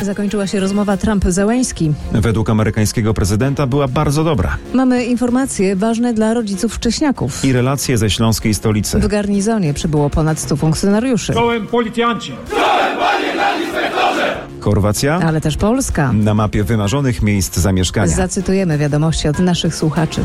Zakończyła się rozmowa Trump-Zełeński. Według amerykańskiego prezydenta była bardzo dobra. Mamy informacje ważne dla rodziców wcześniaków. I relacje ze śląskiej stolicy. W garnizonie przybyło ponad 100 funkcjonariuszy. Czołem policjanci! Czołem, panie inspektorze! Chorwacja, Ale też Polska. na mapie wymarzonych miejsc zamieszkania. Zacytujemy wiadomości od naszych słuchaczy.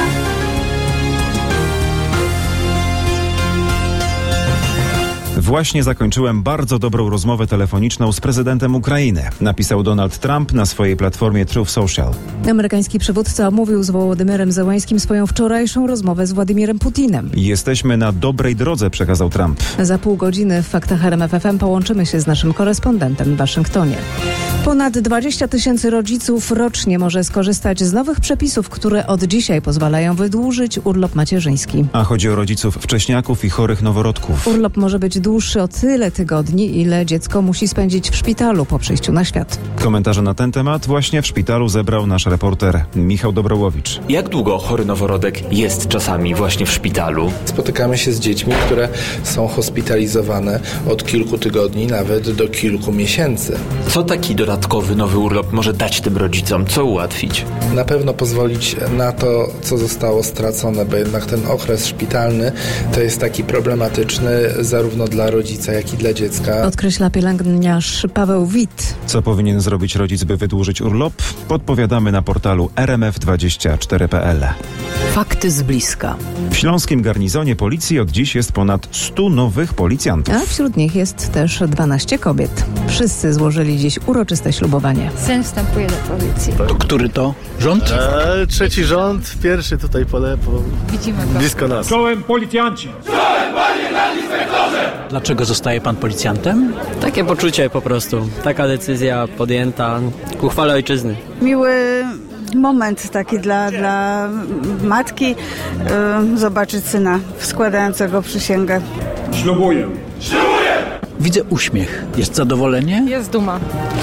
Właśnie zakończyłem bardzo dobrą rozmowę telefoniczną z prezydentem Ukrainy, napisał Donald Trump na swojej platformie Truth Social. Amerykański przywódca omówił z Wołodymyrem Zełańskim swoją wczorajszą rozmowę z Władimirem Putinem. Jesteśmy na dobrej drodze, przekazał Trump. Za pół godziny w Faktach RMF FM połączymy się z naszym korespondentem w Waszyngtonie. Ponad 20 000 rodziców rocznie może skorzystać z nowych przepisów, które od dzisiaj pozwalają wydłużyć urlop macierzyński. A chodzi o rodziców wcześniaków i chorych noworodków. Urlop może być dłuższy o tyle tygodni, ile dziecko musi spędzić w szpitalu po przyjściu na świat. Komentarze na ten temat właśnie w szpitalu zebrał nasz reporter Michał Dobrołowicz. Jak długo chory noworodek jest czasami właśnie w szpitalu? Spotykamy się z dziećmi, które są hospitalizowane od kilku tygodni, nawet do kilku miesięcy. Co taki dodatkowy nowy urlop może dać tym rodzicom? Co ułatwić? Na pewno pozwolić na to, co zostało stracone, bo jednak ten okres szpitalny to jest taki problematyczny zarówno dla rodzica, jak i dla dziecka. Podkreśla pielęgniarz Paweł Wit. Co powinien zrobić rodzic, by wydłużyć urlop? Podpowiadamy na portalu rmf24.pl. Fakty z bliska. W śląskim garnizonie policji od dziś jest ponad 100 nowych policjantów. A wśród nich jest też 12 kobiet. Wszyscy złożyli dziś uroczyste ślubowanie. Syn wstępuje do policji. To który to rząd? Trzeci rząd, pierwszy tutaj Widzimy go. blisko nas. Czołem policjanci! Czołem, panie inspektorze! Dlaczego zostaje pan policjantem? Takie poczucie po prostu. Taka decyzja podjęta ku chwale ojczyzny. Miły moment taki dla matki, zobaczyć syna składającego przysięgę. Ślubuję! Ślubuję! Widzę uśmiech. Jest zadowolenie? Jest duma.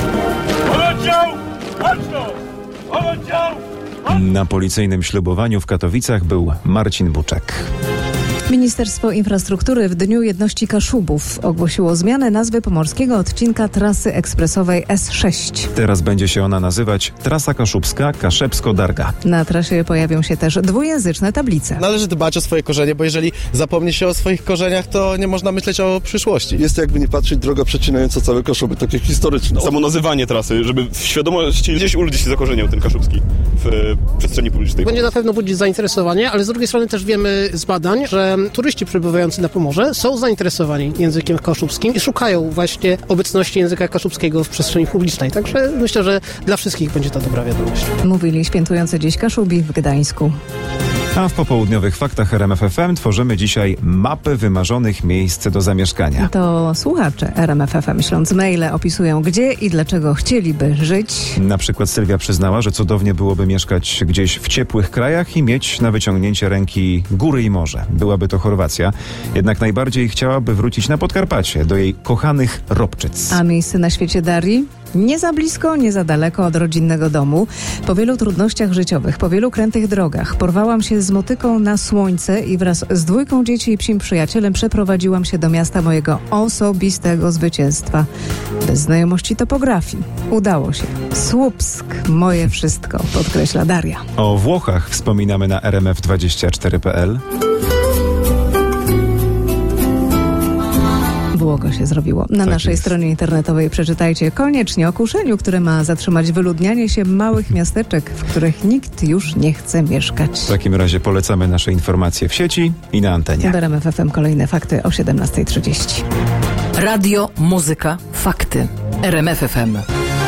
Oddział! Oddział! Oddział! Na policyjnym ślubowaniu w Katowicach był Marcin Buczek. Ministerstwo Infrastruktury w Dniu Jedności Kaszubów ogłosiło zmianę nazwy pomorskiego odcinka trasy ekspresowej S6. Teraz będzie się ona nazywać Trasa Kaszubska Kaszebsko-Darga. Na trasie pojawią się też dwujęzyczne tablice. Należy dbać o swoje korzenie, bo jeżeli zapomni się o swoich korzeniach, to nie można myśleć o przyszłości. Jest jakby nie patrzeć droga przecinająca całe Kaszuby, takie historyczne. Samo nazywanie trasy, żeby w świadomości gdzieś u ludzi się zakorzeniał ten kaszubski w przestrzeni publicznej. Będzie na pewno budzić zainteresowanie, ale z drugiej strony też wiemy z badań, że turyści przybywający na Pomorze są zainteresowani językiem kaszubskim i szukają właśnie obecności języka kaszubskiego w przestrzeni publicznej. Także myślę, że dla wszystkich będzie to dobra wiadomość. Mówili świętujący dziś Kaszubi w Gdańsku. A w popołudniowych Faktach RMF FM tworzymy dzisiaj mapy wymarzonych miejsc do zamieszkania. To słuchacze RMF FM, śląc maile, opisują gdzie i dlaczego chcieliby żyć. Na przykład Sylwia przyznała, że cudownie byłoby mieszkać gdzieś w ciepłych krajach i mieć na wyciągnięcie ręki góry i morze. Byłaby to Chorwacja. Jednak najbardziej chciałaby wrócić na Podkarpacie, do jej kochanych Robczyc. A miejsce na świecie Darii? Nie za blisko, nie za daleko od rodzinnego domu. Po wielu trudnościach życiowych, po wielu krętych drogach porwałam się z motyką na słońce i wraz z 2 dzieci i psim przyjacielem przeprowadziłam się do miasta mojego osobistego zwycięstwa. Bez znajomości topografii. Udało się. Słupsk, moje wszystko, podkreśla Daria. O Włochach wspominamy na rmf24.pl. Błogo się zrobiło. Na naszej stronie internetowej przeczytajcie koniecznie o kuszeniu, które ma zatrzymać wyludnianie się małych miasteczek, w których nikt już nie chce mieszkać. W takim razie polecamy nasze informacje w sieci i na antenie. W RMF FM kolejne fakty o 17:30. Radio, muzyka, fakty. RMF FM.